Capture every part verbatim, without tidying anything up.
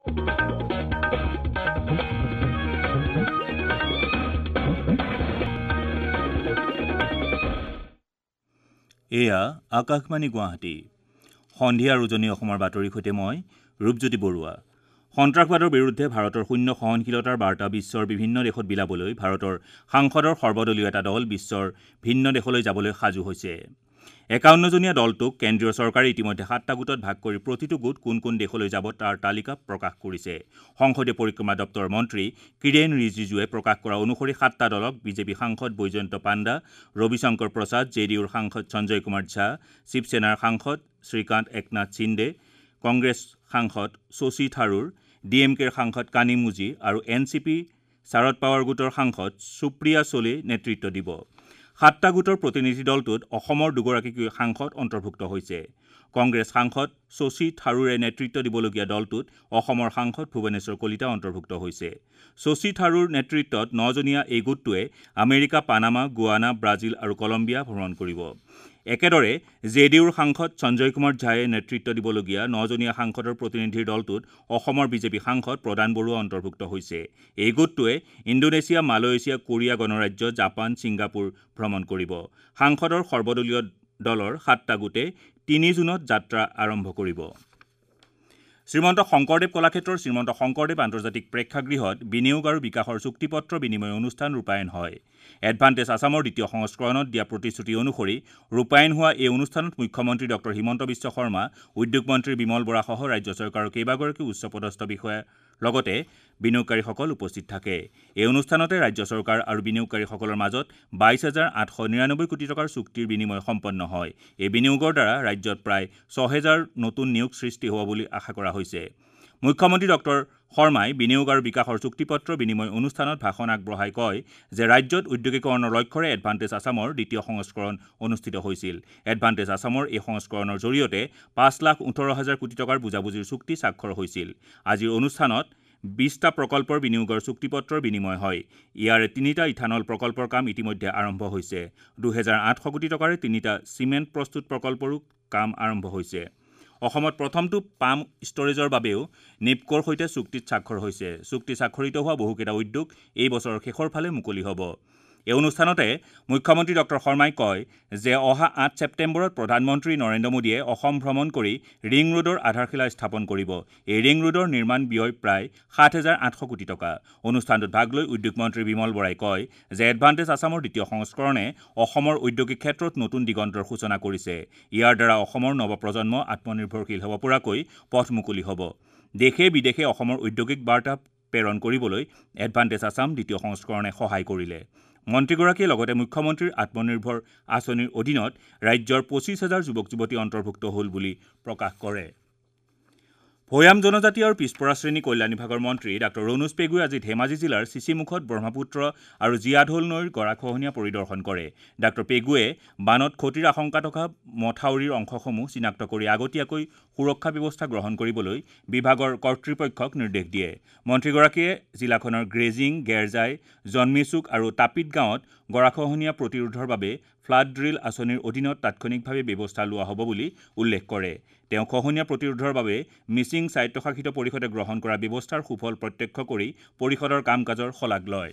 এয়া আকাশবাণী গুৱাহাটী সন্ধিয়া উজনি অসমৰ বাতৰিৰ সৈতে মই ৰূপজ্যোতি বৰুৱা। সন্ত্ৰাসবাদৰ বিৰুদ্ধে ভাৰতৰ শূন্য সহনশীলতাৰ বাৰ্তা বিশ্বৰ বিভিন্ন দেশত বিলাবলৈ ভাৰতৰ সাংসদৰ সৰ্বদলীয় এটা দল বিশ্বৰ ভিন্ন দেশলৈ যাবলৈ সাজু হৈছে। একাৱন্নজনীয়া দলটোক কেন্দ্ৰীয় চৰকাৰে ইতিমধ্যে সাতটা গোটত ভাগ কৰি প্ৰতিটো গোট কোন কোন দেশলৈ যাব তাৰ তালিকা প্ৰকাশ কৰিছে। সংসদীয় পৰিক্ৰমা দপ্তৰৰ মন্ত্ৰী কিৰেণ ৰিজিজুৱে প্ৰকাশ কৰা অনুসৰি সাতটা দলক বিজেপি সাংসদ বৈজয়ন্ত পাণ্ডা, ৰবিশংকৰ প্ৰসাদ, জে ডি ইউৰ সাংসদ সঞ্জয় কুমাৰ ঝা, শিৱসেনাৰ সাংসদ শ্ৰীকান্ত একনাথ সিন্দে, কংগ্ৰেছ সাংসদ শশী থাৰুৰ, ডি এম কেৰ সাংসদ কানিমোজি আৰু N C P Sharad Pawar গোটৰ সাংসদ সুপ্ৰিয়া চোলে নেতৃত্ব দিব। সাতটা গোটৰ প্ৰতিনিধি দলটোত অসমৰ দুগৰাকীকৈ সাংসদ অন্তৰ্ভুক্ত হৈছে। কংগ্ৰেছ সাংসদ শশী থাৰুৰে নেতৃত্ব দিবলগীয়া দলটোত অসমৰ সাংসদ ভুৱনেশ্বৰ কলিতা অন্তৰ্ভুক্ত হৈছে। শশী থাৰুৰ নেতৃত্বত নজনীয়া এই গোটটোৱে আমেৰিকা, পানামা, গুৱানা, ব্ৰাজিল আৰু কলম্বিয়া ভ্ৰমণ কৰিব। একেদৰে জে ডি ইউৰ সাংসদ সঞ্জয় কুমাৰ ঝায়ে নেতৃত্ব দিবলগীয়া নজনীয়া সাংসদৰ প্ৰতিনিধিৰ দলটোত অসমৰ বিজেপি সাংসদ প্ৰদান বৰুৱা অন্তৰ্ভুক্ত হৈছে। এই গোটটোৱে ইণ্ডোনেছিয়া, মালয়েছিয়া, কোৰিয়া গণৰাজ্য, জাপান, ছিংগাপুৰ ভ্ৰমণ কৰিব। সাংসদৰ সৰ্বদলীয় দলৰ সাতটা গোটে তিনি জুনত যাত্ৰা আৰম্ভ কৰিব। শ্ৰীমন্ত শংকৰদেৱ কলাক্ষেত্ৰৰ শ্ৰীমন্ত শংকৰদেৱ আন্তৰ্জাতিক প্ৰেক্ষাগৃহত বিনিয়োগ আৰু বিকাশৰ চুক্তিপত্ৰ বিনিময় অনুষ্ঠান ৰূপায়ণ হয়। এডভান্টেজ আছামৰ দ্বিতীয় সংস্কৰণত দিয়া প্ৰতিশ্ৰুতি অনুসৰি ৰূপায়ণ হোৱা এই অনুষ্ঠানত মুখ্যমন্ত্ৰী ডক্টৰ হিমন্ত বিশ্ব শৰ্মা, উদ্যোগ মন্ত্ৰী বিমল বৰাসহ ৰাজ্য চৰকাৰৰ কেইবাগৰাকী উচ্চপদস্থ বিষয়াৰ লগতে বিনিয়োগকাৰীসকল উপস্থিত থাকে। এই অনুষ্ঠানতে ৰাজ্য চৰকাৰ আৰু বিনিয়োগকাৰীসকলৰ মাজত বাইছ হাজাৰ আঠশ নিৰানব্বৈ কোটি টকাৰ চুক্তিৰ বিনিময় সম্পন্ন হয়। এই বিনিয়োগৰ দ্বাৰা ৰাজ্যত প্ৰায় ছহেজাৰ নতুন নিয়োগ সৃষ্টি হ'ব বুলি আশা কৰা হৈছে। মুখ্যমন্ত্ৰী ডক্টৰ শৰ্মাই বিনিয়োগ আৰু বিকাশৰ চুক্তিপত্ৰ বিনিময় অনুষ্ঠানত ভাষণ আগবঢ়াই কয় যে ৰাজ্যত উদ্যোগীকৰণৰ লক্ষ্যৰে এডভান্টেজ আছামৰ দ্বিতীয় সংস্কৰণ অনুষ্ঠিত হৈছিল। এডভান্টেজ আছামৰ এই সংস্কৰণৰ জৰিয়তে পাঁচ লাখ ওঠৰ হাজাৰ কোটি টকাৰ বুজাবুজিৰ চুক্তি স্বাক্ষৰ হৈছিল। আজিৰ অনুষ্ঠানত বিশটা প্ৰকল্পৰ বিনিয়োগৰ চুক্তিপত্ৰৰ বিনিময় হয়। ইয়াৰে তিনিটা ইথানল প্ৰকল্পৰ কাম ইতিমধ্যে আৰম্ভ হৈছে। দুহেজাৰ আঠশ কোটি টকাৰে তিনিটা চিমেণ্ট প্ৰস্তুত প্ৰকল্পৰো কাম আৰম্ভ হৈছে। অসমত প্ৰথমটো পাম ষ্টৰেজৰ বাবেও নেপকৰ সৈতে চুক্তিত স্বাক্ষৰ হৈছে। চুক্তি স্বাক্ষৰিত হোৱা বহুকেইটা উদ্যোগ এই বছৰৰ শেষৰ ফালে মুকলি হ'ব। এই অনুষ্ঠানতে মুখ্যমন্ত্ৰী ডক্টৰ শৰ্মাই কয় যে অহা আঠ ছেপ্টেম্বৰত প্ৰধানমন্ত্ৰী নৰেন্দ্ৰ মোদীয়ে অসম ভ্ৰমণ কৰি ৰিং ৰোডৰ আধাৰশিলা স্থাপন কৰিব। এই ৰিং ৰোডৰ নিৰ্মাণ ব্যয় প্ৰায় সাত হাজাৰ আঠশ কোটি টকা। অনুষ্ঠানটোত ভাগ লৈ উদ্যোগ মন্ত্ৰী বিমল বৰাই কয় যে এডভান্টেজ আছামৰ দ্বিতীয় সংস্কৰণে অসমৰ ঔদ্যোগিক ক্ষেত্ৰত নতুন দিগন্তৰ সূচনা কৰিছে। ইয়াৰ দ্বাৰা অসমৰ নৱপ্ৰজন্ম আত্মনিৰ্ভৰশীল হ'ব পৰাকৈ পথ মুকলি হ'ব। দেশে বিদেশে অসমৰ ঔদ্যোগিক বাৰ্তা প্ৰেৰণ কৰিবলৈ এডভান্টেজ আছাম দ্বিতীয় সংস্কৰণে সহায় কৰিলে। মন্ত্ৰীগৰাকীয়ে লগতে মুখ্যমন্ত্ৰীৰ আত্মনিৰ্ভৰ আঁচনিৰ অধীনত ৰাজ্যৰ পঁচিছ হাজাৰ যুৱক যুৱতী অন্তৰ্ভুক্ত হ'ল বুলি প্ৰকাশ কৰে। ভৈয়াম জনজাতি আৰু পিছপৰা শ্ৰেণী কল্যাণ বিভাগৰ মন্ত্ৰী ডাক্তৰ ৰণোজ পেগুৱে আজি ধেমাজি জিলাৰ চিচিমুখত ব্ৰহ্মপুত্ৰ আৰু জীয়াঢোল নৈৰ গৰাখহনীয়া পৰিদৰ্শন কৰে। ডাক্তৰ পেগুৱে বানত ক্ষতিৰ আশংকা থকা মথাউৰিৰ অংশসমূহ চিনাক্ত কৰি আগতীয়াকৈ সুৰক্ষা ব্যৱস্থা গ্ৰহণ কৰিবলৈ বিভাগৰ কৰ্তৃপক্ষক নিৰ্দেশ দিয়ে। মন্ত্ৰীগৰাকীয়ে জিলাখনৰ গ্ৰেজিং, গেৰজাই, জন্মিচুক আৰু তাপিত গাঁৱত গৰাখহনীয়া প্ৰতিৰোধৰ বাবে ফ্লাড ড্ৰিল আঁচনিৰ অধীনত তাৎক্ষণিকভাৱে ব্যৱস্থা লোৱা হ'ব বুলি উল্লেখ কৰে। তেওঁ খহনীয়া প্ৰতিৰোধৰ বাবে মিচিং স্বায়ত্তশাসিত পৰিষদে গ্ৰহণ কৰা ব্যৱস্থাৰ সুফল প্ৰত্যক্ষ কৰি পৰিষদৰ কাম কাজৰ শলাগ লয়।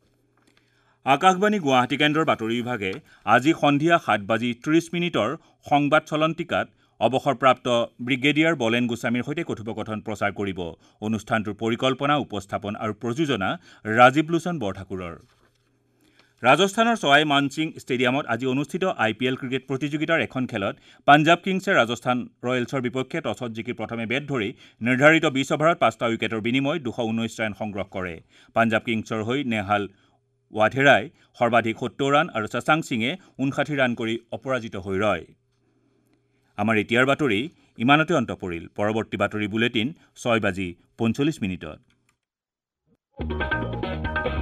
আকাশবাণী গুৱাহাটী কেন্দ্ৰৰ বাতৰি বিভাগে আজি সন্ধিয়া সাত বাজি ত্ৰিছ মিনিটৰ সংবাদ চলন্তিকাত অৱসৰপ্ৰাপ্ত ব্ৰিগেডিয়াৰ বলেন গোস্বামীৰ সৈতে কথোপকথন প্ৰচাৰ কৰিব। অনুষ্ঠানটোৰ পৰিকল্পনা, উপস্থাপন আৰু প্ৰযোজনা ৰাজীৱ লোচন বৰঠাকুৰৰ। ৰাজস্থানৰ চৱাই মানসিং ষ্টেডিয়ামত আজি অনুষ্ঠিত আই পি এল ক্ৰিকেট প্ৰতিযোগিতাৰ এখন খেলত পাঞ্জাৱ কিংছে ৰাজস্থান ৰয়েলছৰ বিপক্ষে টছত জিকি প্ৰথমে বেট ধৰি নিৰ্ধাৰিত বিছ অভাৰত পাঁচটা উইকেটৰ বিনিময় দুশ ঊনৈছ ৰান সংগ্ৰহ কৰে। পাঞ্জাৱ কিংছৰ হৈ নেহাল ৱাধেৰাই সৰ্বাধিক সত্তৰ ৰান আৰু শশাংক সিঙে ঊনষাঠি ৰান কৰি অপৰাজিত হৈ ৰয়। আমাৰ এতিয়াৰ বাতৰি ইমানতে অন্ত পৰিল। পৰৱৰ্তী বাতৰি বুলেটিন ছয় বাজি পঞ্চল্লিছ মিনিটত।